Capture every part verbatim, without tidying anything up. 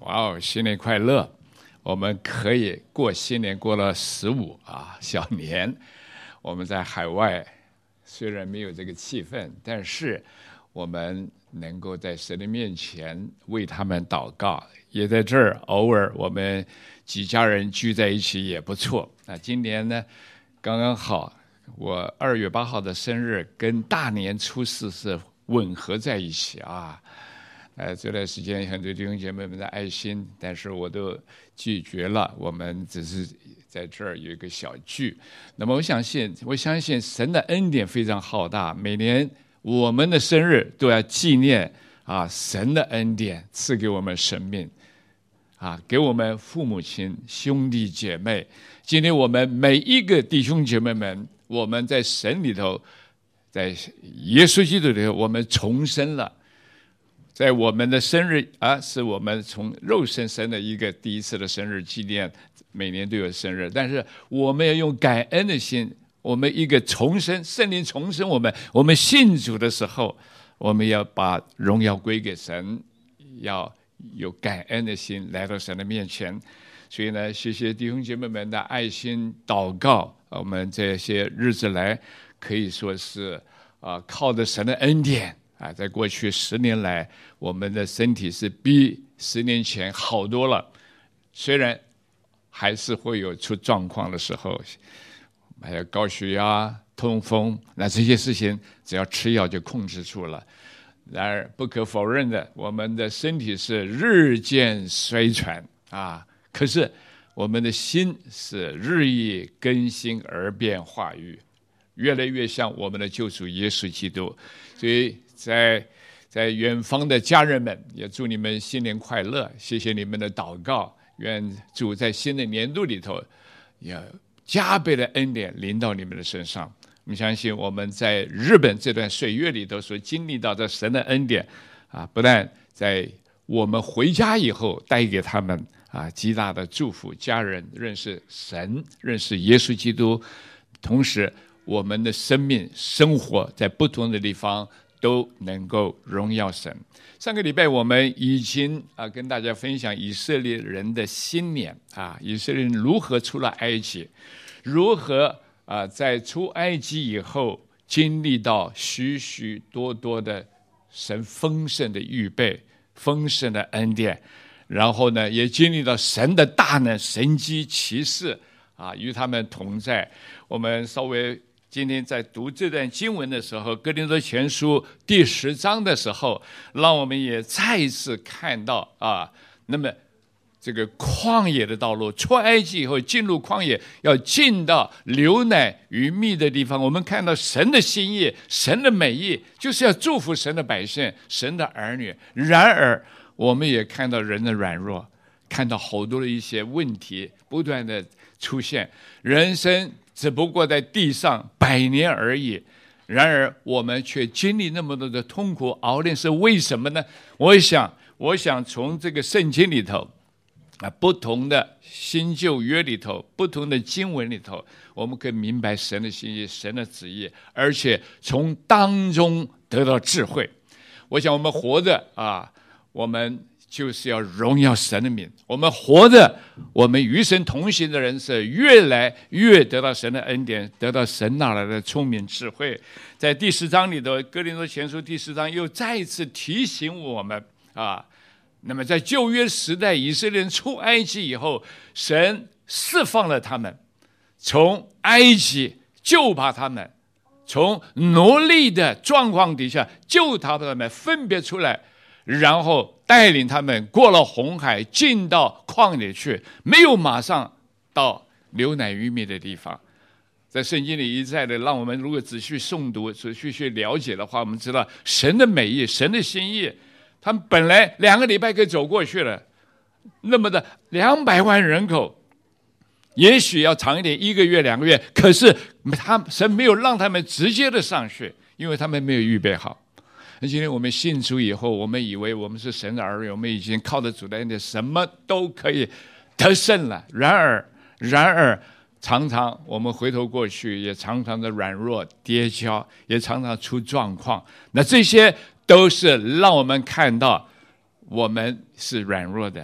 哇哦，新年快乐！我们可以过新年，过了十五啊小年。我们在海外虽然没有这个气氛，但是我们能够在神的面前为他们祷告，也在这儿偶尔我们几家人聚在一起也不错。那今年呢，刚刚好，我二月八号的生日跟大年初四是吻合在一起啊。呃，这段时间很多弟兄姐妹们的爱心，但是我都拒绝了。我们只是在这儿有一个小聚。那么我相信，我相信神的恩典非常浩大。每年我们的生日都要纪念啊，神的恩典赐给我们生命，啊，给我们父母亲、兄弟姐妹。今天我们每一个弟兄姐妹们，我们在神里头，在耶稣基督里头，我们重生了。在我们的生日啊，是我们从肉身生的一个第一次的生日纪念，每年都有生日。但是我们要用感恩的心，我们一个重生，圣灵重生我们，我们信主的时候，我们要把荣耀归给神，要有感恩的心来到神的面前。所以呢，谢谢弟兄姐妹们的爱心祷告，我们这些日子来可以说是啊，靠着神的恩典。啊，在过去十年来，我们的身体是比十年前好多了。虽然还是会有出状况的时候，还有高血压、痛风，那这些事情只要吃药就控制住了。然而，不可否认的，我们的身体是日渐衰残啊。可是，我们的心是日益更新而变化愈，越来越像我们的救主耶稣基督。所以。在在远方的家人们，也祝你们新年快乐！谢谢你们的祷告，愿主在新的年度里头，也加倍的恩典临到你们的身上。我们相信我们在日本这段岁月里头所经历到的神的恩典啊，不但在我们回家以后带给他们啊极大的祝福，家人认识神，认识耶稣基督，同时我们的生命生活在不同的地方。都能够荣耀神。上个礼拜我们已经啊跟大家分享以色列人的新年啊，以色列人如何出了埃及，如何啊在出埃及以后经历到许许多多的神丰盛的预备、丰盛的恩典，然后呢也经历到神的大能、神迹奇事啊与他们同在。我们稍微。今天在读这段经文的时候，哥林多前书第十章的时候，让我们也再一次看到啊，那么这个旷野的道路，出埃及以后进入旷野，要进到流奶与蜜的地方。我们看到神的心意，神的美意，就是要祝福神的百姓，神的儿女。然而，我们也看到人的软弱，看到好多的一些问题不断的出现，人生。只不过在地上百年而已，然而我们却经历那么多的痛苦熬炼，是为什么呢？我想，我想从这个圣经里头啊，不同的新旧约里头，不同的经文里头，我们可以明白神的心意、神的旨意，而且从当中得到智慧。我想我们活着啊，我们。就是要荣耀神的名。我们活着，我们与神同行的人是越来越得到神的恩典，得到神那来的聪明智慧。在第十章里头，哥林多前书第十章又再一次提醒我们啊，那么在旧约时代，以色列人出埃及以后，神释放了他们，从埃及救把他们，从奴隶的状况底下救他们，分别出来。然后带领他们过了红海，进到旷野去，没有马上到流奶与蜜的地方。在圣经里一再的让我们如果仔细诵读、仔细去了解的话，我们知道神的美意、神的心意。他们本来两个礼拜可以走过去了，那么的两百万人口，也许要长一点，一个月、两个月，可是他神没有让他们直接的上去，因为他们没有预备好。那今天我们信主以后，我们以为我们是神的儿女，我们已经靠着主的恩典，什么都可以得胜了。然而，然而，常常我们回头过去，也常常的软弱跌跤，也常常出状况。那这些都是让我们看到我们是软弱的，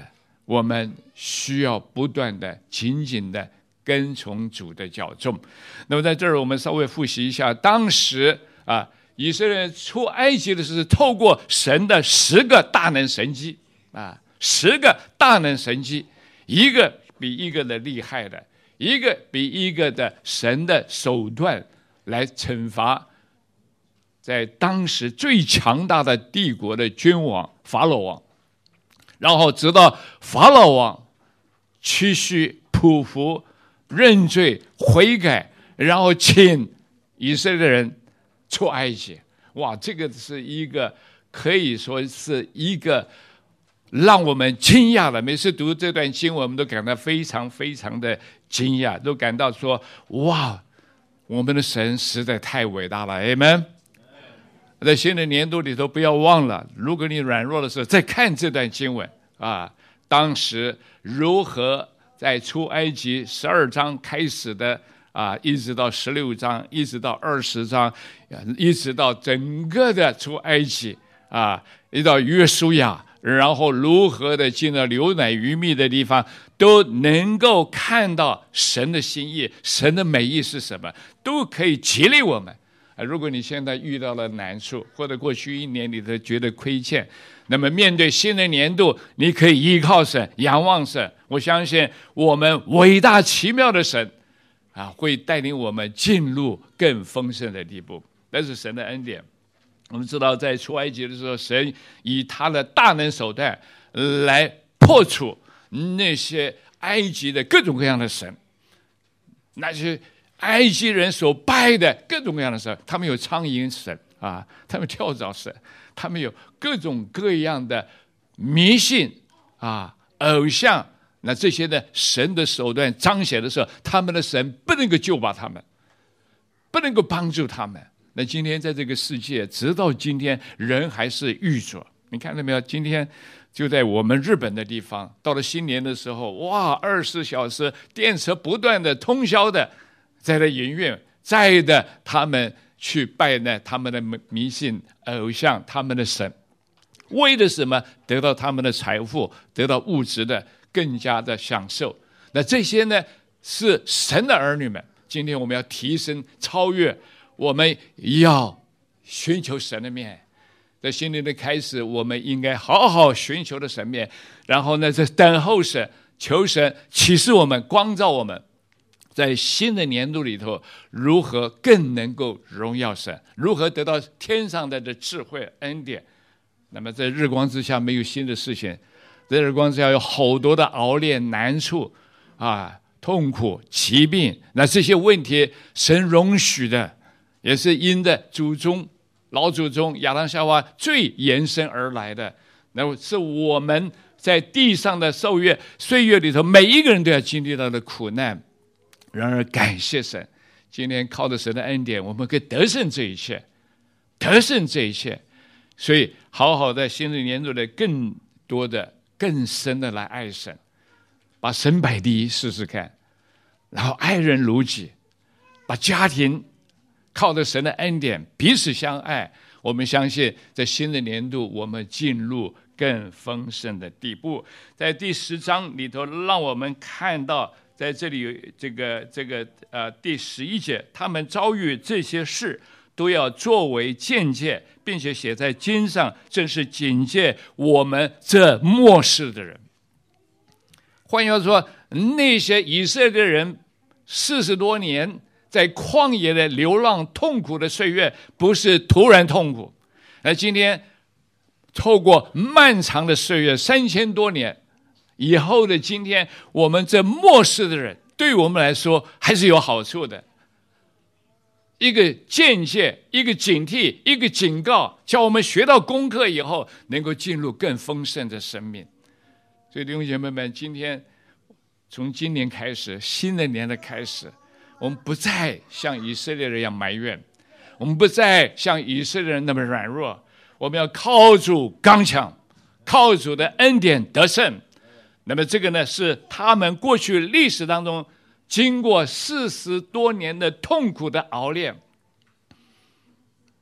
我们需要不断的紧紧的跟从主的脚踪。那么在这儿我们稍微复习一下，当时啊，以色列人出埃及的是透过神的十个大能神迹啊，十个大能神迹，一个比一个的厉害的，一个比一个的神的手段来惩罚在当时最强大的帝国的君王法老王，然后直到法老王屈膝匍匐认罪悔改，然后请以色列人出埃及。哇，这个是一个可以说是一个让我们惊讶的，每次读这段经文我们都感到非常非常的惊讶，都感到说哇，我们的神实在太伟大了。 Amen。 在新的年度里头不要忘了，如果你软弱的时候再看这段经文啊，当时如何在出埃及十二章开始的啊，一直到十六章，一直到二十章，一直到整个的出埃及啊，一直到约书亚，然后如何的进了流奶鱼蜜的地方，都能够看到神的心意，神的美意是什么，都可以激励我们。如果你现在遇到了难处，或者过去一年里头觉得亏欠，那么面对新的年度，你可以依靠神，仰望神。我相信我们伟大奇妙的神啊，会带领我们进入更丰盛的地步。那是神的恩典。我们知道在出埃及的时候，神以他的大能手段来破除那些埃及的各种各样的神，那些埃及人所拜的各种各样的神，他们有苍蝇神啊，他们跳蚤神，他们有各种各样的迷信啊、偶像。那这些呢，神的手段彰显的时候，他们的神不能够救拔他们，不能够帮助他们。那今天在这个世界，直到今天，人还是愚拙。你看到没有？今天就在我们日本的地方，到了新年的时候，哇，二十四小时电车不断的通宵的在那营运，在的他们去拜呢他们的迷信偶像，他们的神，为的什么？得到他们的财富，得到物质的更加的享受。那这些呢，是神的儿女们。今天我们要提升超越，我们要寻求神的面。在新年的开始，我们应该好好寻求的神面，然后呢，在等候神，求神启示我们，光照我们，在新的年度里头，如何更能够荣耀神，如何得到天上的的智慧恩典。那么在日光之下没有新的事情，在日光之下有好多的熬炼难处啊，痛苦疾病。那这些问题神容许的，也是因着祖宗老祖宗亚当夏娃最延伸而来的。那是我们在地上的受月岁月里头，每一个人都要经历到的苦难。然而感谢神，今天靠着神的恩典，我们可以得胜这一切，得胜这一切。所以好好在新的年度的更多的更深的来爱神，把神摆第一试试看，然后爱人如己，把家庭靠着神的恩典彼此相爱。我们相信在新的年度我们进入更丰盛的地步。在第十章里头让我们看到，在这里这个这个呃第十一节，他们遭遇这些事都要作为鉴戒，并且写在经上，正是警戒我们这末世的人。换句话说，那些以色列人四十多年在旷野的流浪痛苦的岁月，不是突然痛苦。而今天透过漫长的岁月，三千多年以后的今天，我们这末世的人，对我们来说还是有好处的。一个见解，一个警惕，一个警告，叫我们学到功课以后，能够进入更丰盛的生命。所以弟兄姐妹们，今天从今年开始，新的年的开始，我们不再像以色列人一样埋怨，我们不再像以色列人那么软弱，我们要靠主刚强，靠主的恩典得胜。那么这个呢，是他们过去历史当中经过四十多年的痛苦的熬炼，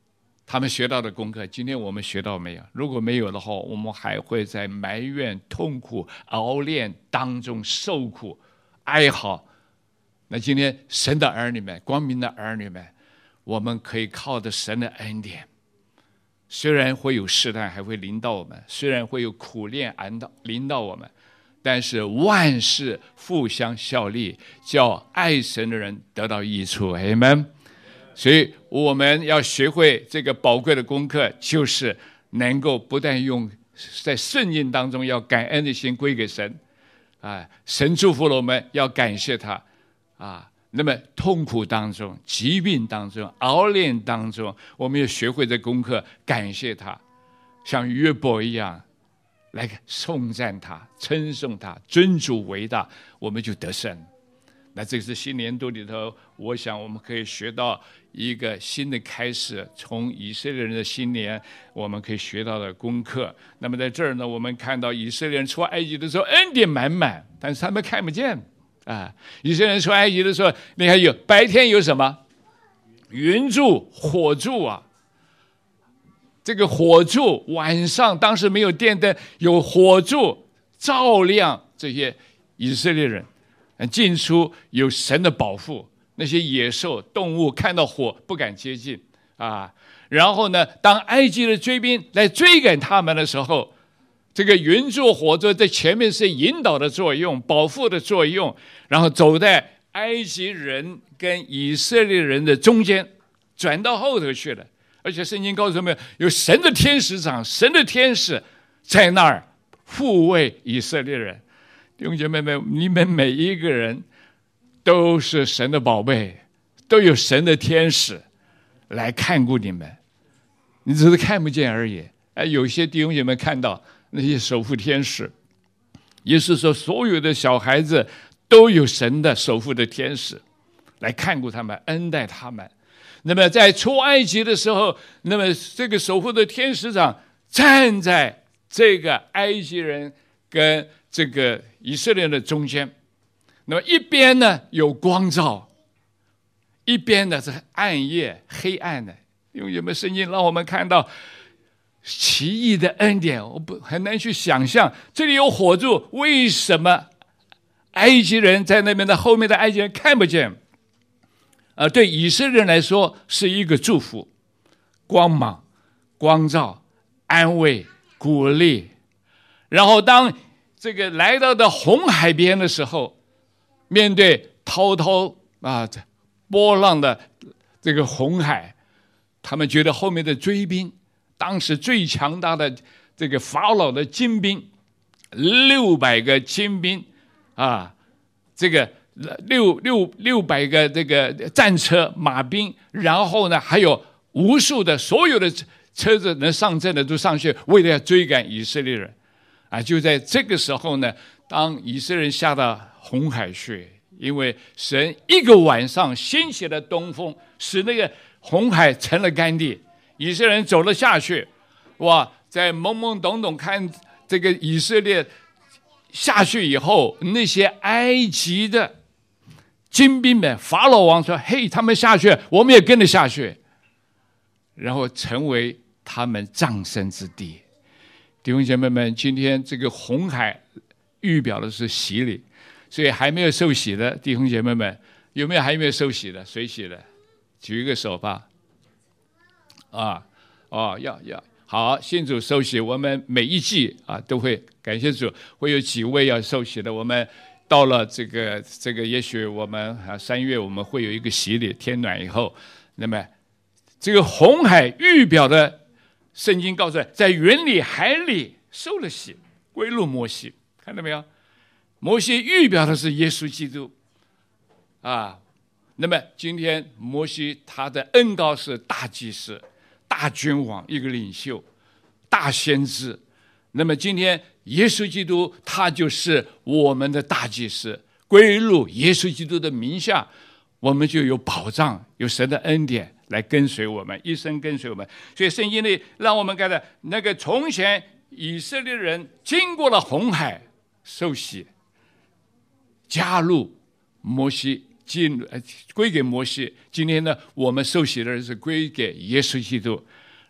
他们学到的功课，今天我们学到没有？如果没有的话，我们还会在埋怨、痛苦、熬炼当中受苦、哀嚎。那今天神的儿女们，光明的儿女们，我们可以靠着神的恩典，虽然会有试探，还会临到我们，虽然会有苦炼临到我们，但是万事互相效力，叫爱神的人得到益处。阿们。所以我们要学会这个宝贵的功课，就是能够不但用在顺境当中要感恩的心归给神啊，神祝福了我们要感谢他啊。那么痛苦当中、疾病当中、熬炼当中，我们要学会这功课，感谢他，像约伯一样来颂赞他、称颂他、尊主为大，我们就得胜。那这是新年度里头，我想我们可以学到一个新的开始，从以色列人的新年我们可以学到的功课。那么在这儿呢，我们看到以色列人出埃及的时候恩典满满，但是他们看不见啊。以色列人出埃及的时候，你看有白天有什么云柱火柱啊，这个火柱晚上当时没有电灯，有火柱照亮这些以色列人进出，有神的保护，那些野兽动物看到火不敢接近啊。然后呢，当埃及的追兵来追赶他们的时候，这个云柱火柱在前面是引导的作用、保护的作用，然后走在埃及人跟以色列人的中间，转到后头去了。而且圣经告诉我们，有神的天使长、神的天使在那儿护卫以色列人。弟兄姐妹们，你们每一个人都是神的宝贝，都有神的天使来看顾你们，你只是看不见而已。哎，有些弟兄姐妹看到那些守护天使，也是说所有的小孩子都有神的守护的天使来看顾他们、恩待他们。那么在出埃及的时候，那么这个守护的天使长站在这个埃及人跟这个以色列人的中间，那么一边呢有光照，一边呢是暗夜黑暗的。因为有没有圣经让我们看到奇异的恩典？我不很难去想象，这里有火柱，为什么埃及人在那边的后面的埃及人看不见？呃，对以色列人来说是一个祝福，光芒、光照、安慰、鼓励。然后当这个来到的红海边的时候，面对滔滔啊波浪的这个红海，他们觉得后面的追兵，当时最强大的这个法老的精兵，六百个精兵啊，这个六六六百个这个战车马兵，然后呢还有无数的所有的车子能上阵的都上去，为了要追赶以色列人啊。就在这个时候呢，当以色列人下到红海去，因为神一个晚上兴起了东风，使那个红海成了干地，以色列人走了下去。哇，在懵懵懂懂看这个以色列下去以后，那些埃及的精兵们，法老王说：“嘿，他们下去，我们也跟着下去。”然后成为他们葬身之地。弟兄姐妹们，今天这个红海预表的是洗礼，所以还没有受洗的弟兄姐妹们，有没有还没有受洗的？谁洗的？举一个手吧。啊，哦，要要好，信主受洗。我们每一季啊都会感谢主，会有几位要受洗的。我们到了这个这个，也许我们啊三月我们会有一个洗礼，天暖以后，那么这个红海预表的。圣经告诉我，在云里海里受了洗，归入摩西，看到没有？摩西预表的是耶稣基督啊。那么今天摩西他的恩膏是大祭司、大君王，一个领袖、大先知。那么今天耶稣基督他就是我们的大祭司，归入耶稣基督的名下，我们就有保障，有神的恩典来跟随我们，一生跟随我们。所以圣经里让我们看到，那个从前以色列人经过了红海受洗，加入摩西，进归给摩西。今天呢，我们受洗的人是归给耶稣基督，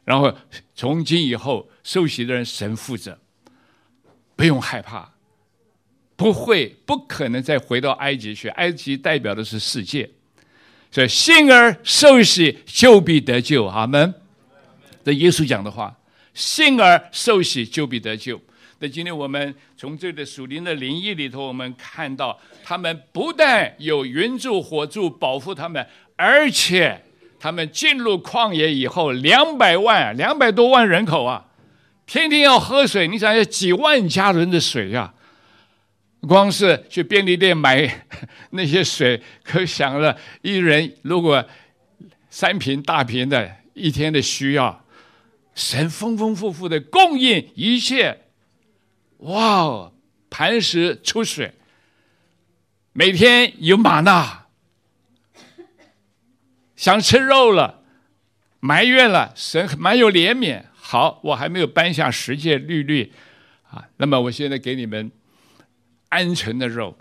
然后从今以后受洗的人神负责，不用害怕，不会不可能再回到埃及去，埃及代表的是世界，所以信而受洗就必得救。阿们。这耶稣讲的话，信而受洗就必得救。那今天我们从这个属灵的灵意里头，我们看到他们不但有云柱火柱保护他们，而且他们进入旷野以后，两百万两百多万人口啊，天天要喝水，你想要几万加仑的水啊，光是去便利店买那些水，可想了一人如果三瓶大瓶的一天的需要，神丰丰富富的供应一切。哇，磐石出水，每天有玛纳，想吃肉了，埋怨了，神蛮有怜悯。好，我还没有颁下十诫律律啊，那么我现在给你们鹌鹑的肉、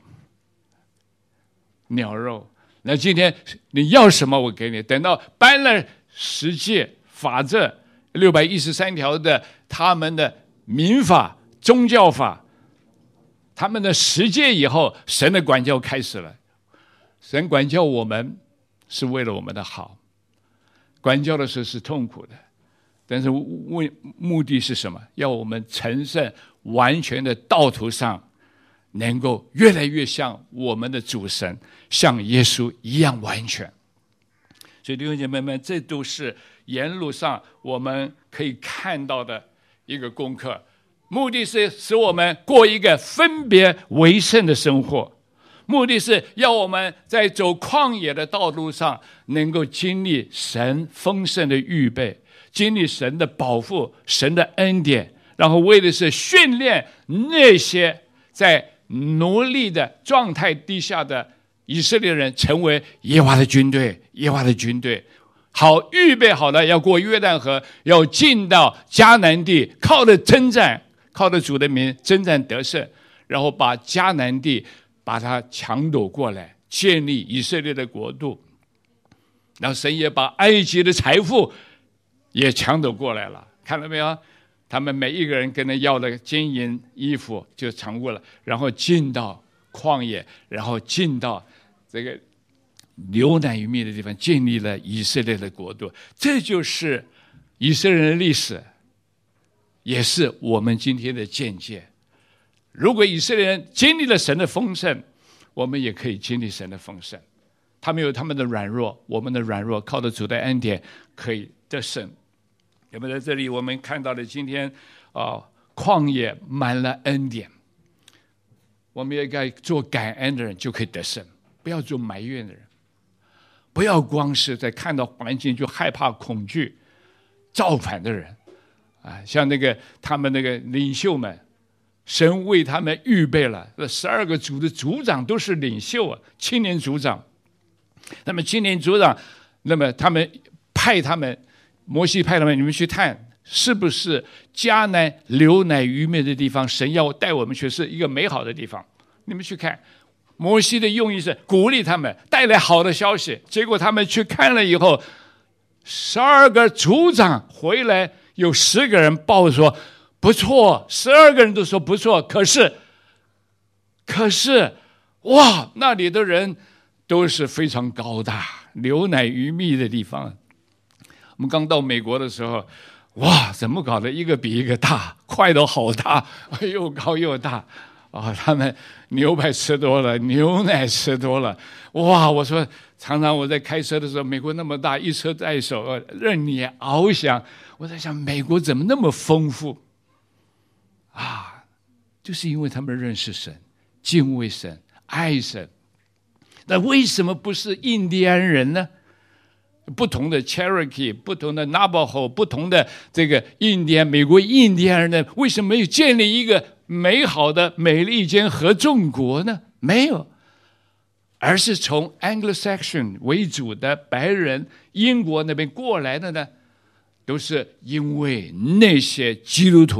鸟肉。那今天你要什么，我给你。等到颁了十诫法则六百一十三条的他们的民法。宗教法，他们的实践以后，神的管教开始了。神管教我们是为了我们的好，管教的时候是痛苦的，但是为目的是什么？要我们成圣完全的道途上，能够越来越像我们的主神，像耶稣一样完全。所以弟兄姐妹们，这都是沿路上我们可以看到的一个功课。目的是使我们过一个分别为圣的生活，目的是要我们在走旷野的道路上能够经历神丰盛的预备，经历神的保护，神的恩典，然后为的是训练那些在奴隶的状态底下的以色列人成为耶和华的军队，耶和华的军队。好，预备好了要过约旦河，要进到迦南地，靠着征战，靠着主的名征战得胜，然后把迦南地把它抢夺过来，建立以色列的国度。然后神也把埃及的财富也抢夺过来了，看到没有？他们每一个人跟他要的金银衣服就抢过了，然后进到旷野，然后进到这个流奶与蜜的地方，建立了以色列的国度。这就是以色列人的历史，也是我们今天的见解。如果以色列人经历了神的丰盛，我们也可以经历神的丰盛。他们有他们的软弱，我们的软弱靠着主的恩典可以得胜。有没有在这里我们看到了今天啊、呃，旷野满了恩典，我们也该做感恩的人，就可以得胜，不要做埋怨的人，不要光是在看到环境就害怕恐惧造反的人啊，像那个他们那个领袖们，神为他们预备了这十二个族的族长都是领袖啊，青年族长。那么青年族长，那么他们派他们，摩西派他们，你们去探是不是迦南流奶与蜜的地方，神要带我们去是一个美好的地方，你们去看。摩西的用意是鼓励他们，带来好的消息。结果他们去看了以后，十二个族长回来，有十个人报说不错，十二个人都说不错。可是，可是，哇，那里的人都是非常高大、流奶与蜜的地方。我们刚到美国的时候，哇，怎么搞的？一个比一个大，块都好大，又高又大。啊、哦，他们牛排吃多了，牛奶吃多了，哇！我说，常常我在开车的时候，美国那么大，一车在手，任你翱翔。我在想，美国怎么那么丰富啊？就是因为他们认识神，敬畏神，爱神。那为什么不是印第安人呢？不同的 Cherokee， 不同的 Navajo， 不同的这个印第安，美国印第安人呢，为什么没有建立一个美好的美利坚合众国呢？没有，而是从 Anglo-Saxon 为主的白人英国那边过来的呢，都是因为那些基督徒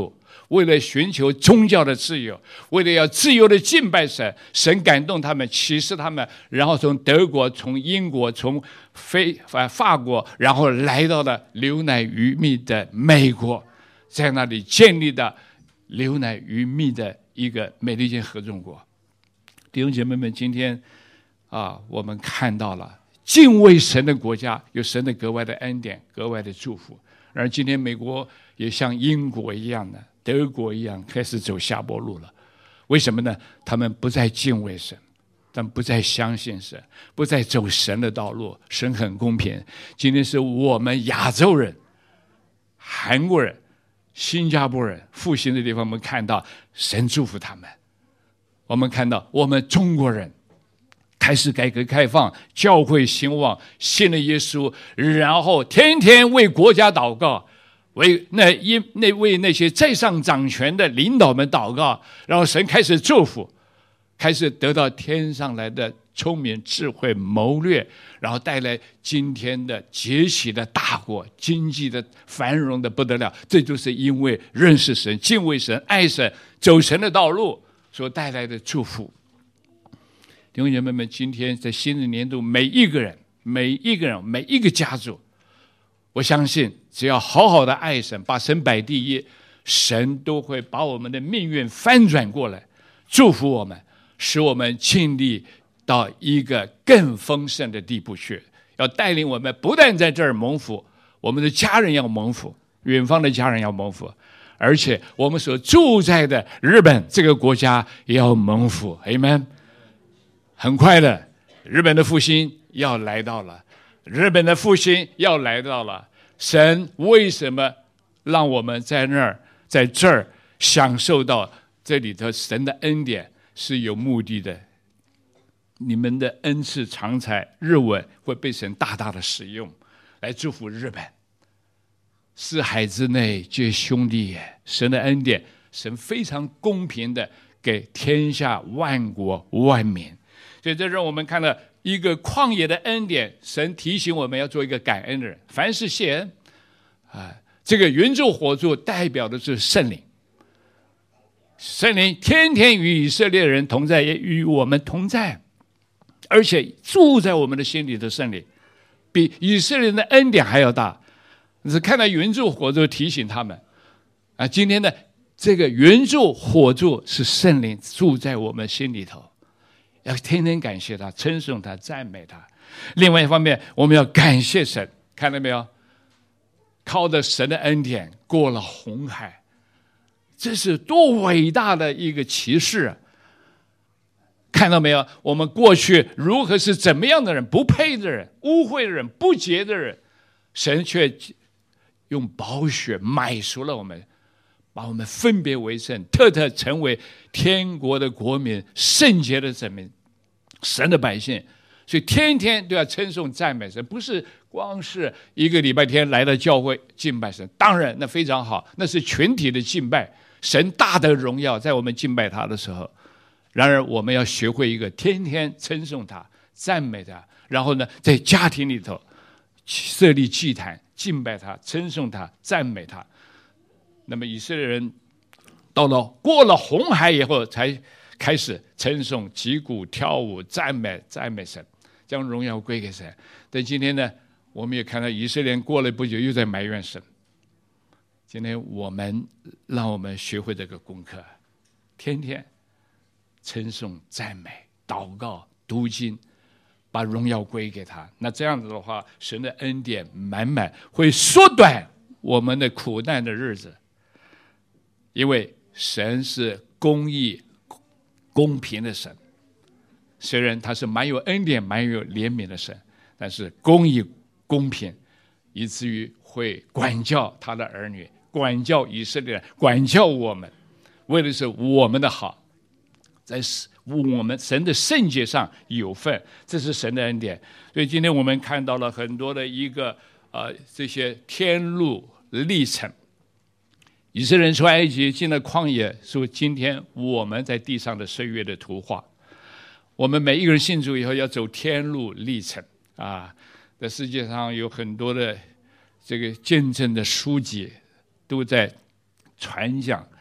为了寻求宗教的自由，为了要自由的敬拜神，神感动他们，启示他们，然后从德国、从英国、从非法国，然后来到了牛奶与蜜的美国，在那里建立的牛奶与蜜的一个美利坚合众国。弟兄姐妹们，今天啊，我们看到了敬畏神的国家有神的格外的恩典，格外的祝福。而今天美国也像英国一样的，德国一样开始走下坡路了。为什么呢？他们不再敬畏神，但不再相信神，不再走神的道路。神很公平，今天是我们亚洲人、韩国人、新加坡人复兴的地方，我们看到神祝福他们。我们看到我们中国人开始改革开放，教会兴旺，信了耶稣，然后天天为国家祷告，为那一那为那些在上掌权的领导们祷告，然后神开始祝福，开始得到天上来的聪明、智慧、谋略，然后带来今天的崛起的大国，经济的繁荣的不得了。这就是因为认识神、敬畏神、爱神、走神的道路所带来的祝福。弟兄姐妹们，今天在新的年度，每一个人、每一个人、每一个家族，我相信只要好好的爱神，把神摆第一，神都会把我们的命运翻转过来，祝福我们，使我们尽力到一个更丰盛的地步去。要带领我们不但在这儿蒙福，我们的家人要蒙福，远方的家人要蒙福，而且我们所住在的日本这个国家也要蒙福。Amen。很快的，日本的复兴要来到了，日本的复兴要来到了。神为什么让我们在那儿，在这儿享受到这里头神的恩典是有目的的？你们的恩赐长才日文会被神大大的使用，来祝福日本。四海之内皆兄弟也，神的恩典，神非常公平的给天下万国万民。所以这让我们看到一个旷野的恩典，神提醒我们要做一个感恩的人，凡事谢恩啊。这个云柱火柱代表的是圣灵，圣灵天天与以色列人同在，也与我们同在，而且住在我们的心里的圣灵，比以色列人的恩典还要大。是看到云柱火柱提醒他们啊，今天的这个云柱火柱是圣灵住在我们心里头。要天天感谢他，称颂他，赞美他。另外一方面，我们要感谢神，看到没有？靠着神的恩典过了红海，这是多伟大的一个奇事啊！看到没有？我们过去如何是怎么样的人，不配的人，污秽的人，不洁的人，神却用宝血买赎了我们，把我们分别为圣，特特成为天国的国民，圣洁的子民，神的百姓。所以天天都要称颂赞美神，不是光是一个礼拜天来到教会敬拜神，当然那非常好，那是群体的敬拜，神大的荣耀在我们敬拜他的时候。然而我们要学会一个天天称颂他，赞美他，然后呢在家庭里头设立祭坛，敬拜他，称颂他，赞美他。那么以色列人到了过了红海以后，才开始称颂、击鼓、跳舞、赞美、赞美神，将荣耀归给神。但今天呢，我们也看到以色列人过了不久又在埋怨神。今天我们让我们学会这个功课，天天称颂、赞美、祷告、读经，把荣耀归给他。那这样子的话，神的恩典满满，会缩短我们的苦难的日子。因为神是公义、公平的神，虽然他是蛮有恩典、蛮有怜悯的神，但是公义、公平，以至于会管教他的儿女，管教以色列人，管教我们，为的是我们的好，在我们神的圣洁上有份，这是神的恩典。所以今天我们看到了很多的一个呃这些天路历程。以色列人出埃及进了旷野，是今天我们在地上的岁月的图画。我们每一个人信主以后要走天路历程啊！在世界上有很多的这个见证的书籍都在传讲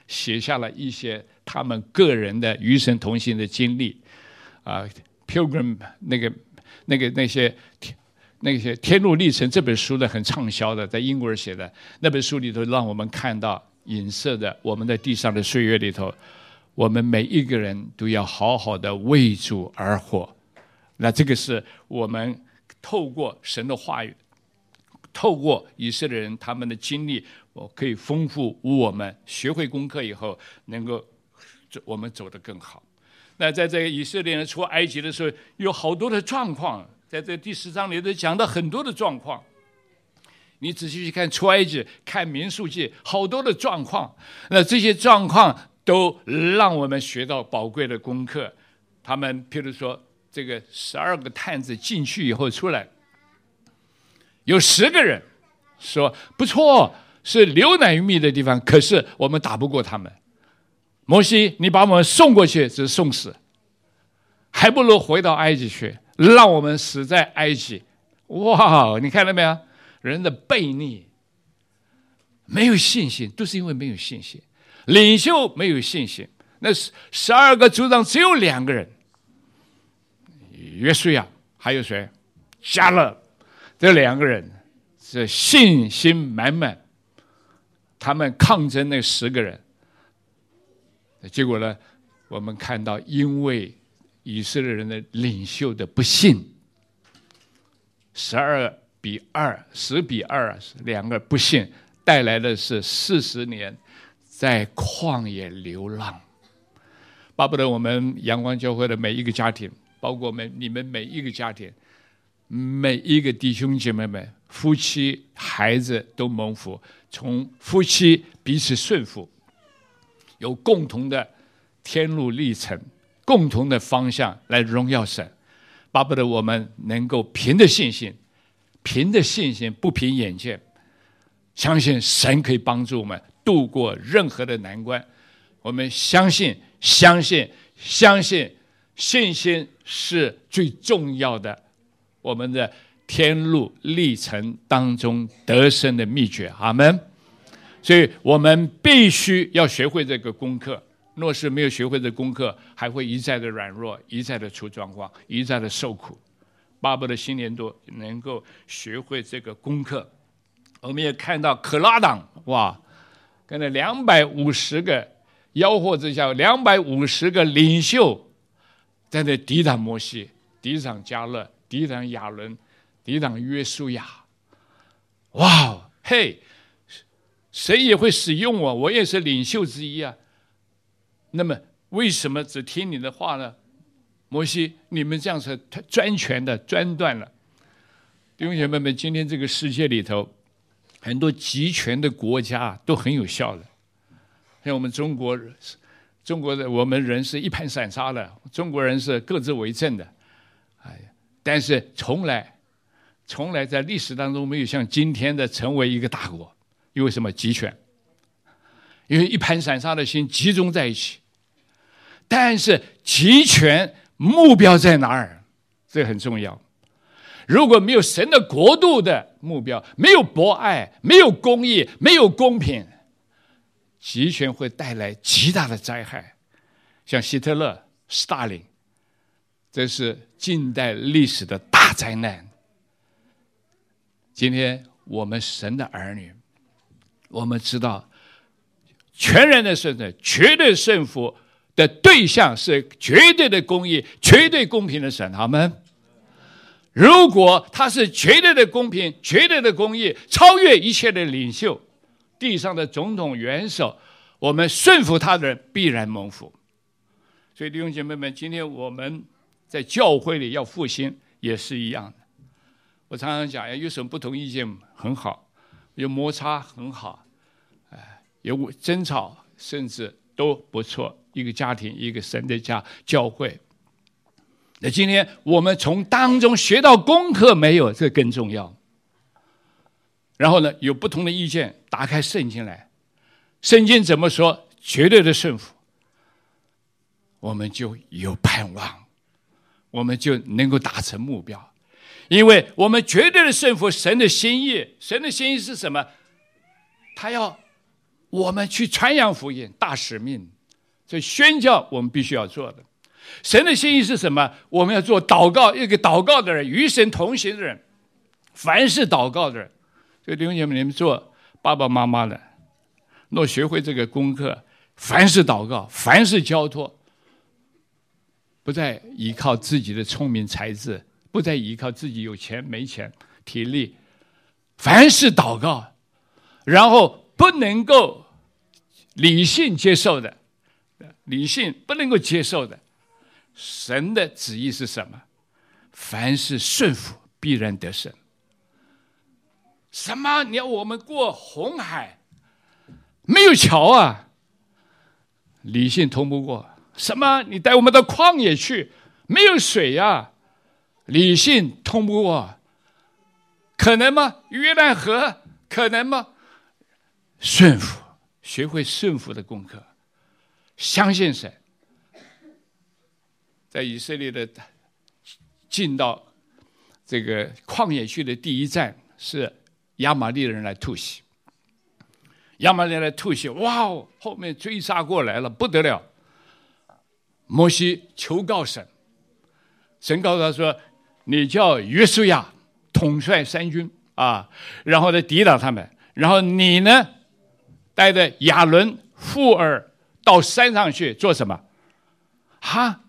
写下了一些他们个人的与神同行的经历啊，《Pilgrim》那个那个那些那些天路历程这本书呢很畅销的，在英国人写的那本书里头，让我们看到影射的我们在地上的岁月里头，我们每一个人都要好好的为主而活。那这个是我们透过神的话语，透过以色列人他们的经历，我可以丰富我们学会功课以后，能够我们走得更好。那在这个以色列人出埃及的时候，有好多的状况，在这第十章里头讲到很多的状况。你仔细去看出埃及，看民数记，好多的状况。那这些状况都让我们学到宝贵的功课。他们譬如说，这个十二个探子进去以后出来，有十个人说不错，是流奶与蜜的地方，可是我们打不过他们。摩西，你把我们送过去，只是送死，还不如回到埃及去，让我们死在埃及。哇，你看到没有？人的悖逆，没有信心，都是因为没有信心。领袖没有信心，那十二个族长只有两个人，约书亚还有谁？迦勒，这两个人是信心满满，他们抗争那十个人。结果呢，我们看到因为以色列人的领袖的不信，十二比二，十比二，两个不信，带来的是四十年在旷野流浪。巴不得我们阳光教会的每一个家庭，包括我们你们每一个家庭，每一个弟兄姐妹们，夫妻孩子都蒙福，从夫妻彼此顺服，有共同的天路历程，共同的方向来荣耀神。巴不得我们能够凭着信心，凭着信心，不凭眼见，相信神可以帮助我们度过任何的难关。我们相信，相信，相信，信心是最重要的，我们的天路历程当中得胜的秘诀。阿们。所以我们必须要学会这个功课，若是没有学会这个功课，还会一再的软弱，一再的出状况，一再的受苦。巴不得新年度能够学会这个功课。我们也看到可拉党，哇，跟着两百五十个吆喝之下，两百五十个领袖在那抵挡摩西，抵挡迦勒，抵挡亚伦，抵挡约书亚。哇，嘿，神也会使用我，我也是领袖之一啊。那么为什么只听你的话呢？摩西，你们这样是专权的，专断了。弟兄姐妹们，今天这个世界里头，很多集权的国家都很有效的。像我们中国，中国的我们人是一盘散沙的，中国人是各自为政的，哎，但是从来，从来在历史当中没有像今天的成为一个大国。因为什么？集权，因为一盘散沙的心集中在一起。但是集权目标在哪儿？这很重要。如果没有神的国度的目标，没有博爱，没有公义，没有公平，集权会带来极大的灾害。像希特勒、斯大林，这是近代历史的大灾难。今天我们神的儿女，我们知道全然的胜利，绝对胜负的对象是绝对的公义，绝对公平的神。好吗？如果他是绝对的公平，绝对的公义，超越一切的领袖，地上的总统元首，我们顺服他的人必然蒙福。所以弟兄姐妹们，今天我们在教会里要复兴也是一样的。我常常讲，有什么不同意见很好，有摩擦很好，有争吵甚至都不错。一个家庭，一个神的家，教会。那今天我们从当中学到功课没有？这更重要。然后呢，有不同的意见，打开圣经来，圣经怎么说？绝对的胜负，我们就有盼望，我们就能够达成目标。因为我们绝对的胜负，神的心意，神的心意是什么？他要我们去传扬福音，大使命。所以宣教我们必须要做的。神的心意是什么？我们要做祷告，一个祷告的人，与神同行的人，凡是祷告的人。所以弟兄姐妹，你们做爸爸妈妈的，若学会这个功课，凡是祷告，凡是交托，不再依靠自己的聪明才智，不再依靠自己有钱没钱体力，凡是祷告，然后不能够理性接受的，理性不能够接受的，神的旨意是什么？凡是顺服，必然得胜。什么？你要我们过红海，没有桥啊，理性通不过。什么？你带我们到旷野去，没有水啊，理性通不过。可能吗？约旦河可能吗？顺服，学会顺服的功课，相信神。在以色列的进到这个旷野去的第一站是亚玛力人来突袭，亚玛力人来突袭，哇哦，后面追杀过来了，不得了。摩西求告神，神告诉他说：“你叫约书亚统帅三军啊，然后呢抵挡他们，然后你呢带着亚伦、富尔到山上去做什么？”哈，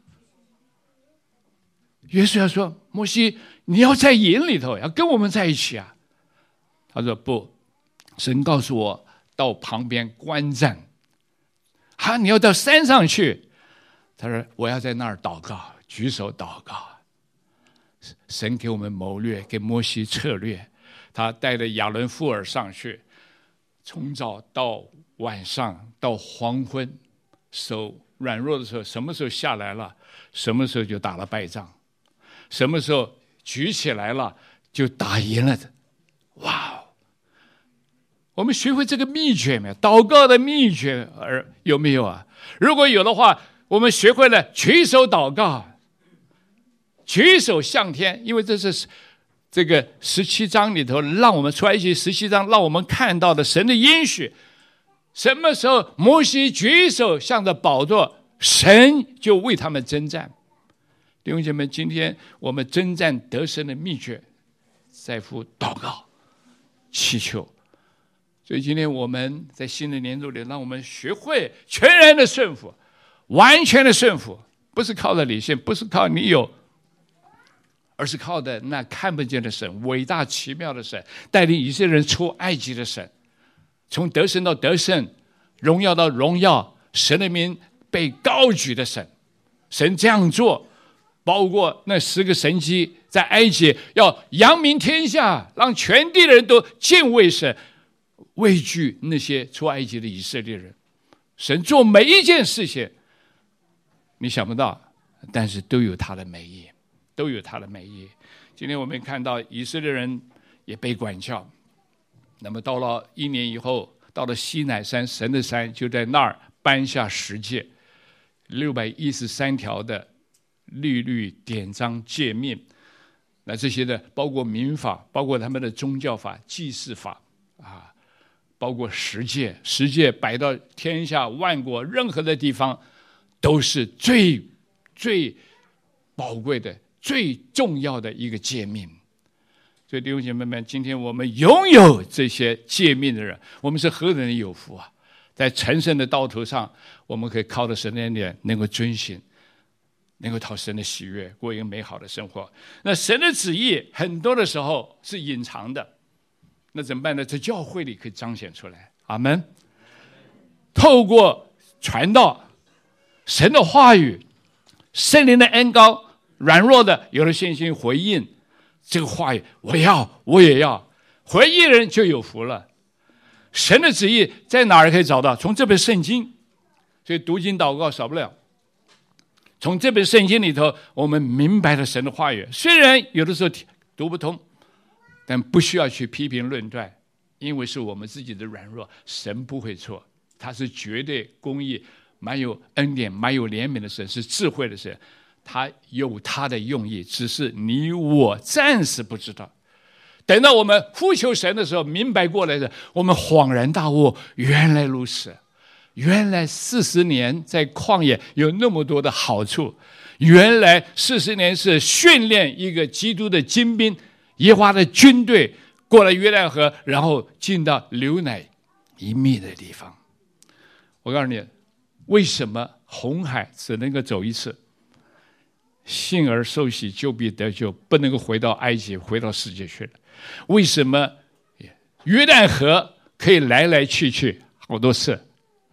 约书亚说：“摩西，你要在营里头，要跟我们在一起啊。”他说：“不，神告诉我到旁边观战。”哈，你要到山上去？他说：“我要在那儿祷告，举手祷告。”神给我们谋略，给摩西策略。他带着亚伦、富尔上去，从早到晚上到黄昏，手软弱的时候，什么时候下来了，什么时候就打了败仗，什么时候举起来了就打赢了的。哇！我们学会这个秘诀没有？祷告的秘诀而有没有啊？如果有的话，我们学会了举手祷告，举手向天，因为这是这个十七章里头，让我们出埃及十七章让我们看到的神的应许。什么时候摩西举手向着宝座，神就为他们征战。弟兄姐妹，今天我们征战得胜的秘诀在乎祷告、祈求。所以今天我们在新的年度里，让我们学会全然的顺服，完全的顺服，不是靠的理性，不是靠你有，而是靠的那看不见的神，伟大奇妙的神，带领以色列人出埃及的神，从得胜到得胜，荣耀到荣耀，神的名被高举的神。神这样做，包括那十个神迹，在埃及要扬名天下，让全地的人都敬畏神，畏惧那些出埃及的以色列人。神做每一件事情，你想不到，但是都有他的美意，都有他的美意。今天我们看到以色列人也被管教，那么到了一年以后，到了西乃山，神的山，就在那儿颁下十诫，六百一十三条的律律典章诫命。那这些的包括民法，包括他们的宗教法、祭祀法啊，包括十诫，十诫摆到天下万国任何的地方，都是最最宝贵的、最重要的一个诫命。所以弟兄姐妹们，今天我们拥有这些诫命的人，我们是何等的有福啊！在成圣的道途上，我们可以靠着神的脸能够遵行，能够讨神的喜悦，过一个美好的生活。那神的旨意很多的时候是隐藏的，那怎么办呢？在教会里可以彰显出来。阿们。透过传道，神的话语，圣灵的恩膏，软弱的有了信心回应这个话语，我要，我也要，回应人就有福了。神的旨意在哪儿可以找到？从这本圣经，所以读经祷告少不了。从这本圣经里头，我们明白了神的话语。虽然有的时候读不通，但不需要去批评论断，因为是我们自己的软弱，神不会错，他是绝对公义、蛮有恩典、蛮有怜悯的神，是智慧的神，他有他的用意，只是你我暂时不知道。 等到我们呼求神的时候，明白过来的，我们恍然大悟，原来如此。原来四十年在旷野有那么多的好处，原来四十年是训练一个基督的精兵，耶和华的军队过了约旦河，然后进到流奶一密的地方。我告诉你，为什么红海只能够走一次？信而受洗，就必得救，不能够回到埃及，回到世界去了。为什么约旦河可以来来去去好多次？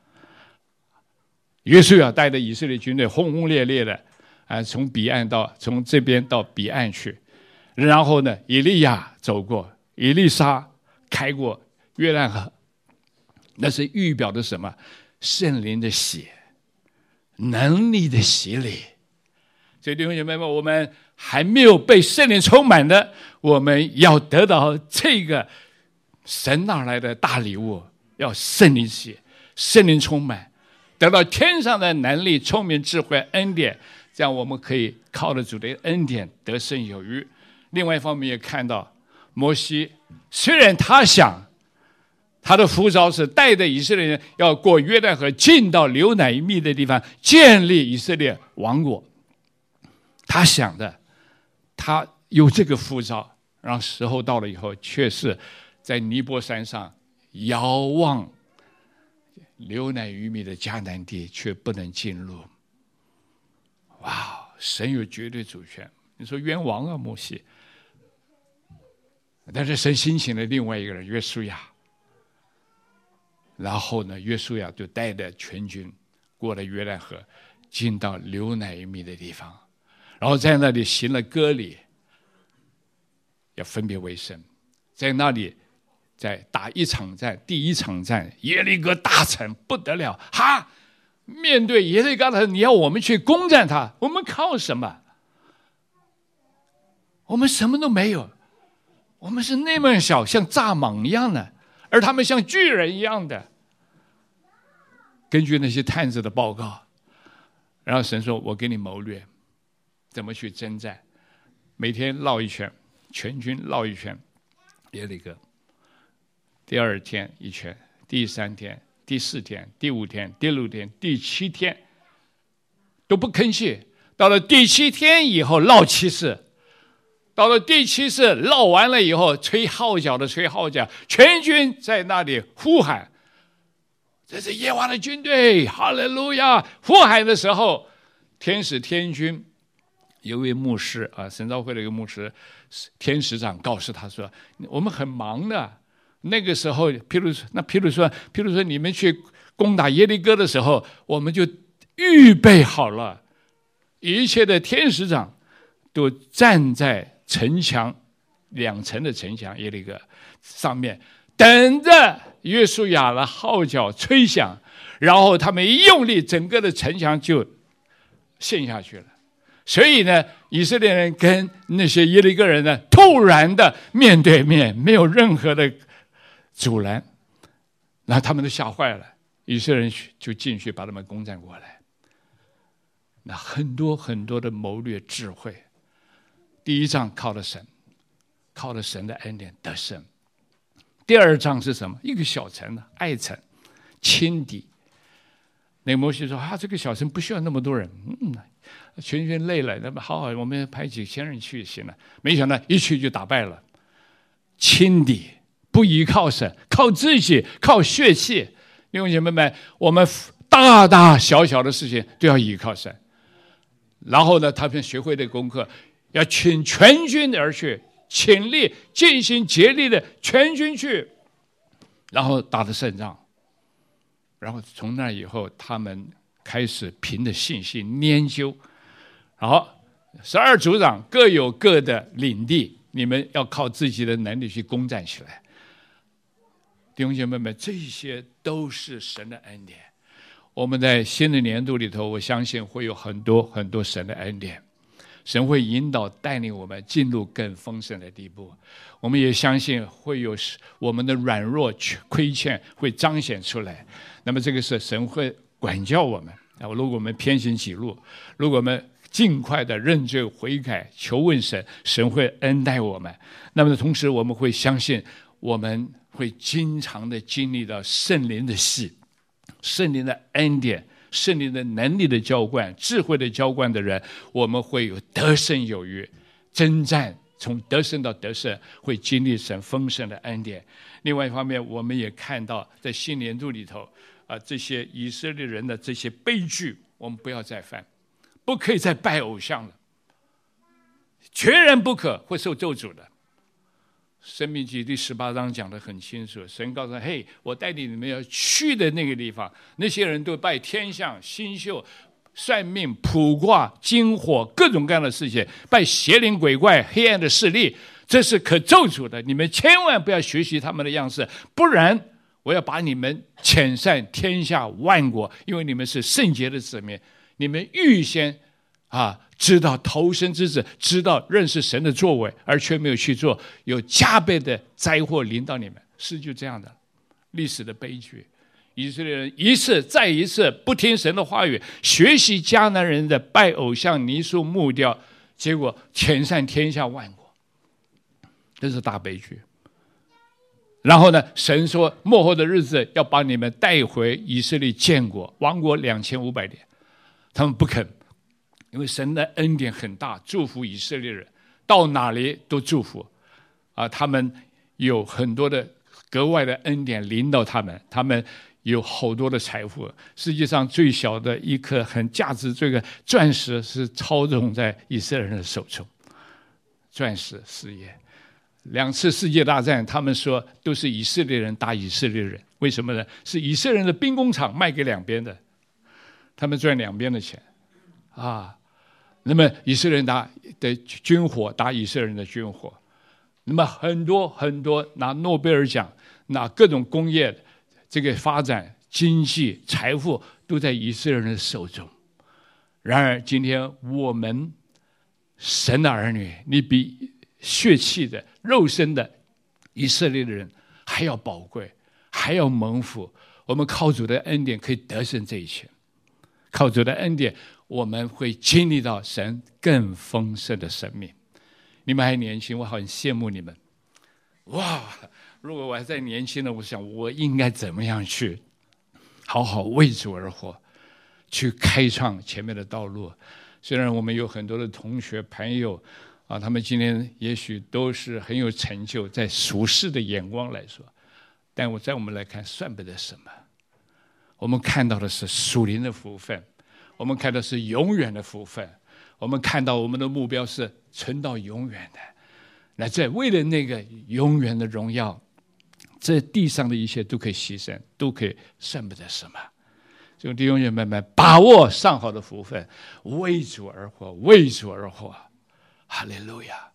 约书亚带着以色列军队轰轰烈烈的啊，从彼岸到从这边到彼岸去，然后呢，以利亚走过，以利沙开过约旦河，那是预表的什么？圣灵的血，能力的洗礼。所以弟兄姐妹们，我们还没有被圣灵充满的，我们要得到这个神那来的大礼物，要圣灵洗，圣灵充满，得到天上的能力、聪明、智慧、恩典，这样我们可以靠着主的恩典得胜有余。另外一方面也看到，摩西虽然他想，他的呼召是带着以色列人要过约旦河，进到流奶与蜜的地方，建立以色列王国。他想的，他有这个呼召，然后时候到了以后，却是在尼泊山上遥望流奶与蜜的迦南地，却不能进入。哇，神有绝对主权，你说冤枉啊，摩西。但是神兴起了另外一个人约书亚，然后呢，约书亚就带着全军过了约旦河，进到流奶与蜜的地方，然后在那里行了割礼，要分别为圣，在那里在打一场战，第一场战耶利哥大城不得了哈！面对耶利哥大城，你要我们去攻占它，我们靠什么？我们什么都没有，我们是那么小，像蚱蜢一样的，而他们像巨人一样的。根据那些探子的报告，然后神说：“我给你谋略，怎么去征战？每天绕一圈，全军绕一圈，耶利哥。第二天一圈，第三天、第四天、第五天、第六天、第七天都不吭气。到了第七天以后绕七次，到了第七次绕完了以后，吹号角的吹号角，全军在那里呼喊。这是耶和华的军队，哈利路亚！呼喊的时候，天使天军有一位牧师啊，神召会的一个牧师，天使长告诉他说：“我们很忙的。那个时候，譬如那譬如说，譬如说你们去攻打耶利哥的时候，我们就预备好了，一切的天使长都站在城墙两层的城墙耶利哥上面，等着约书亚的号角吹响，然后他们一用力，整个的城墙就陷下去了。所以呢，以色列人跟那些耶利哥人呢，突然的面对面，没有任何的阻拦，然后他们都吓坏了，以色列人就进去把他们攻占过来。那很多很多的谋略智慧，第一仗靠了神，靠了神的恩典得胜。第二仗是什么？一个小城呢，爱城，轻敌。那摩西说：“啊，这个小城不需要那么多人，嗯，全军累了，那么好好，我们派几千人去行了。”没想到一去就打败了，轻敌，不依靠神，靠自己，靠血气。弟兄姐妹们，我们大大小小的事情都要依靠神。然后呢，他们学会的功课，要请全军而去。倾力尽心竭力的全军去，然后打了胜仗，然后从那以后，他们开始凭着信心研究。好，十二族长各有各的领地，你们要靠自己的能力去攻占起来。弟兄姐妹们，这些都是神的恩典。我们在新的年度里头，我相信会有很多很多神的恩典。神会引导带领我们进入更丰盛的地步，我们也相信会有我们的软弱亏欠会彰显出来。那么这个是神会管教我们。如果我们偏行己路，如果我们尽快的认罪悔改，求问神，神会恩待我们。那么同时我们会相信，我们会经常的经历到圣灵的喜，圣灵的恩典，圣灵的能力的浇灌，智慧的浇灌的人，我们会有得胜有余，征战从得胜到得胜，会经历神丰盛的恩典。另外一方面，我们也看到在新年度里头啊，这些以色列人的这些悲剧，我们不要再犯，不可以再拜偶像了，决然不可，会受咒诅的。申命记第十八章讲得很清楚，神告诉他：嘿，我带领你们要去的那个地方，那些人都拜天象、星宿、算命、卜卦、金火，各种各样的事情，拜邪灵鬼怪、黑暗的势力，这是可咒诅的。你们千万不要学习他们的样式，不然我要把你们遣散天下万国，因为你们是圣洁的子民，你们预先啊知道投生之子，知道认识神的作为，而却没有去做，有加倍的灾祸临到你们，是就这样的历史的悲剧。以色列人一次再一次不听神的话语，学习迦南人的拜偶像、泥塑木雕，结果遣散天下万国，这是大悲剧。然后呢，神说末后的日子要把你们带回以色列建国，亡国两千五百年，他们不肯，因为神的恩典很大，祝福以色列人，到哪里都祝福啊，他们有很多的格外的恩典临到他们，他们有好多的财富。世界上最小的一颗很价值这个钻石是操纵在以色列人的手中，钻石事业。两次世界大战，他们说都是以色列人打以色列人，为什么呢？是以色列人的兵工厂卖给两边的，他们赚两边的钱啊。那么以色列人打的军火打以色列人的军火，那么很多很多拿诺贝尔奖，拿各种工业这个发展、经济、财富都在以色列人的手中。然而今天我们神的儿女，你比血气的肉身的以色列的人还要宝贵，还要蒙福。我们靠主的恩典可以得胜这一切，靠主的恩典我们会经历到神更丰盛的生命。你们还年轻，我很羡慕你们。哇，如果我还在年轻的，我想我应该怎么样去好好为主而活，去开创前面的道路。虽然我们有很多的同学朋友啊，他们今天也许都是很有成就，在俗世的眼光来说，但我在我们来看算不得什么。我们看到的是属灵的福分，我们看到是永远的福分，我们看到我们的目标是存到永远的。那在为了那个永远的荣耀，这地上的一切都可以牺牲，都可以算不得什么。所以弟兄姐妹们，把握上好的福分，为主而活，为主而活。哈利路亚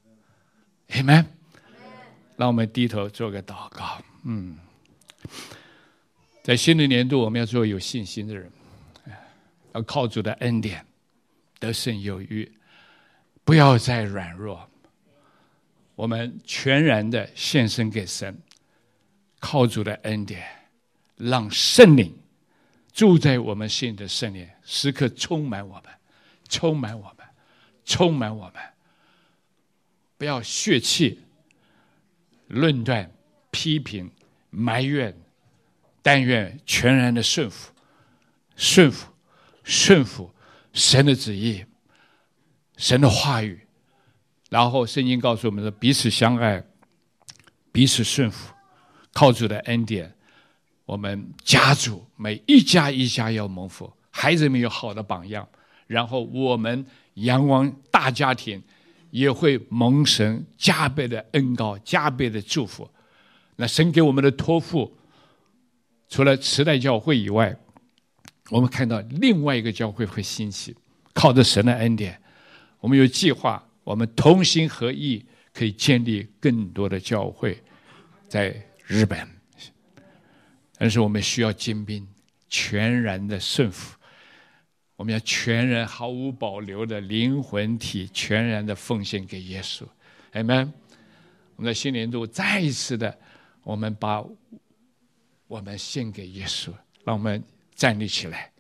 Amen。 让我们低头做个祷告。嗯，在新的年度，我们要做有信心的人，要靠主的恩典得胜有余，不要再软弱。我们全然的献身给神，靠主的恩典，让圣灵住在我们心里的圣灵时刻充满我们，充满我们，充满我们。不要血气论断、批评、埋怨，但愿全然的顺服，顺服，顺服神的旨意，神的话语。然后圣经告诉我们说，彼此相爱，彼此顺服，靠主的恩典，我们家族每一家一家要蒙福，孩子们有好的榜样，然后我们阳光大家庭也会蒙神加倍的恩膏，加倍的祝福。那神给我们的托付，除了时代教会以外，我们看到另外一个教会会兴起，靠着神的恩典，我们有计划，我们同心合意，可以建立更多的教会在日本。但是我们需要精兵，全然的顺服，我们要全然毫无保留的灵魂体全然的奉献给耶稣。 Amen。 我们在新年度再一次的，我们把我们献给耶稣。让我们站立起来，我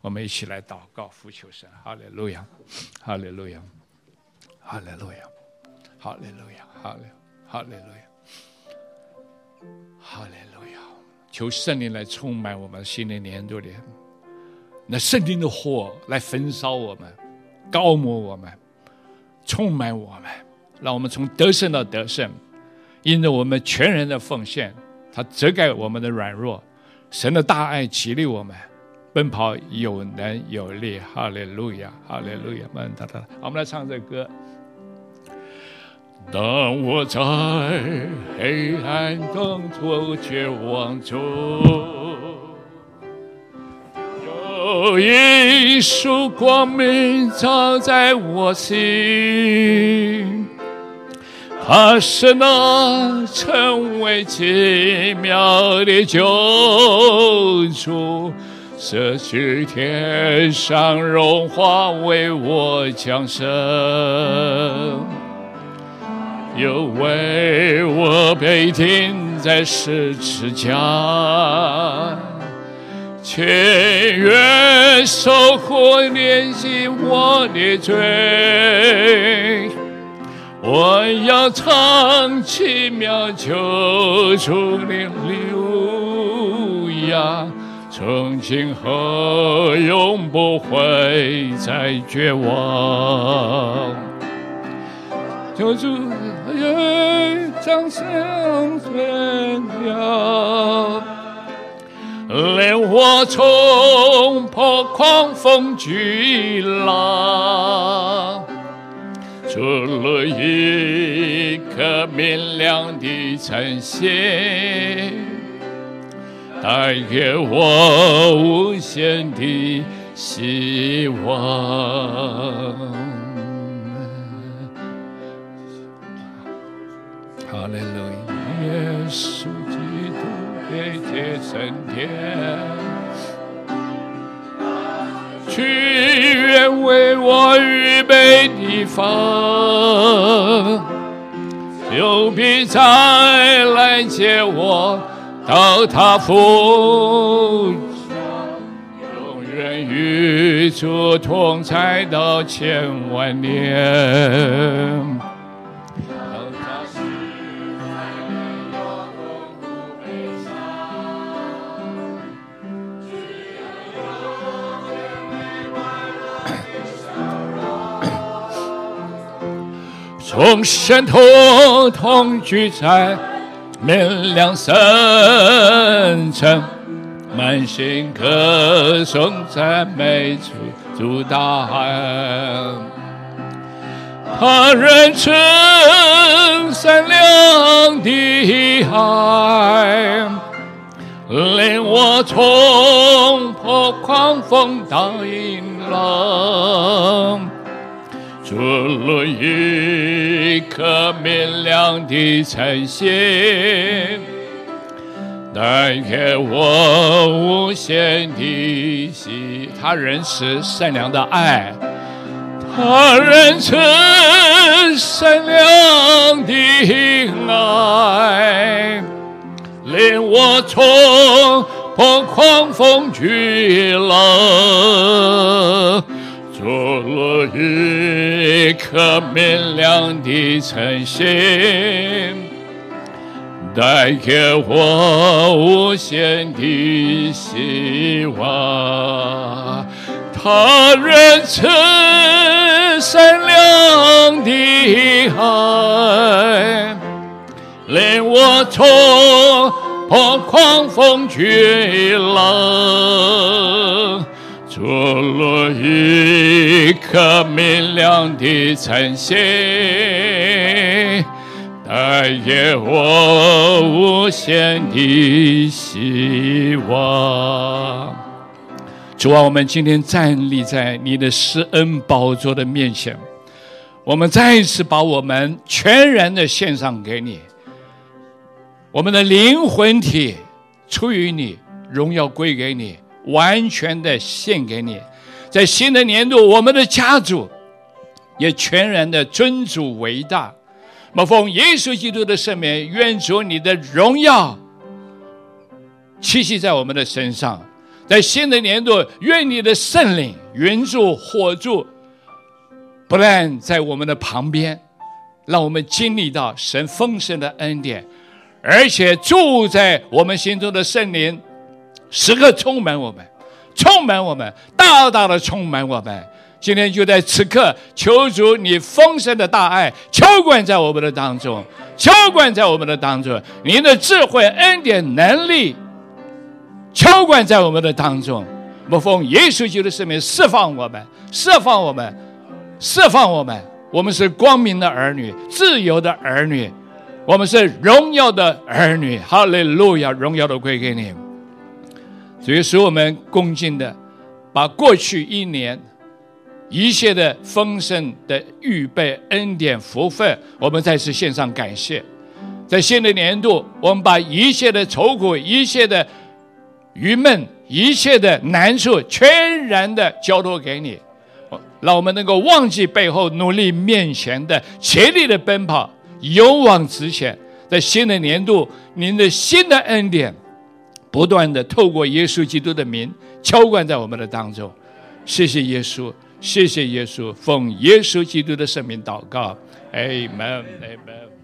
我们一起来祷告，呼求神。哈利路亚，哈利路亚，哈利路亚，哈利路亚，哈利哈利路亚，哈利路亚。求圣灵来充满我们新的年度里，那圣灵的火来焚烧我们，高摩我们，充满我们，让我们从得胜到得胜。因着我们全人的奉献，他遮盖我们的软弱，神的大爱激励我们奔跑有能有力。哈利路亚，哈利路亚。好，我们来唱这歌。当我在黑暗当中绝望中，有一束光明照在我心，它是那成为奇妙的救主，舍去天上荣华为我降生，又为我被钉在十字架，且愿守护怜惜我的罪。我要唱奇妙救主的路亚，从今后永不会再绝望。救主也掌声宣扬，令我冲破狂风巨浪，出了一颗明亮的晨星，带给我无限的希望。哈利路亚，耶稣基督被接升天，去愿为我预备地方，就必再来接我到他父家，永远与主同在到千万年。众圣徒同居在明亮圣城，满心歌颂赞美主主大爱，他人称善良的爱，令我冲破狂风大阴浪，出了一颗明亮的晨星，带给我无限的喜。他人是善良的爱，他人是善良的爱，令我冲破狂风巨浪，做了一颗明亮的晨星，带给我无限的希望。他人称善良的爱，令我冲破狂风巨浪，做了一颗明亮的晨星，带给我无限的希望。主啊，我们今天站立在你的施恩宝座的面前，我们再一次把我们全然的献上给你，我们的灵魂体出于你，荣耀归给你，完全的献给你。在新的年度，我们的家族也全然的尊主为大。我奉耶稣基督的圣名，愿主你的荣耀栖息在我们的身上， 在新的年度，愿你的圣灵云柱火柱不但在我们的旁边，让我们经历到神丰盛的恩典，而且住在我们心中的圣灵时刻充满我们，充满我们，大大的充满我们。今天就在此刻，求主你丰盛的大爱浇灌在我们的当中，浇灌在我们的当中，您的智慧、恩典、能力浇灌在我们的当中。我们奉耶稣基督的圣名释放我们，释放我们，释放我们。我们是光明的儿女，自由的儿女，我们是荣耀的儿女。哈利路亚，荣耀都归给你。所以使我们恭敬的把过去一年一切的丰盛的预备、恩典、福分，我们再次献上感谢。在新的年度，我们把一切的愁苦、一切的郁闷、一切的难处全然的交托给你，让我们能够忘记背后，努力面前的，竭力的奔跑，勇往直前。在新的年度，您的新的恩典不断的透过耶稣基督的名浇灌在我们的当中。谢谢耶稣，谢谢耶稣，奉耶稣基督的圣名祷告， Amen Amen。